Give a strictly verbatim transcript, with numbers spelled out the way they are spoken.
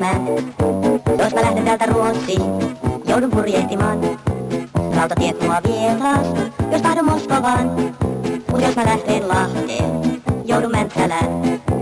mä. Jos mä lähden täältä Ruotsiin, joudun purjehtimaan. Rautatiet mua vie taas, jos tahdon Moskovaan. Mut jos mä lähden Lahteen, joudun Mäntsälään.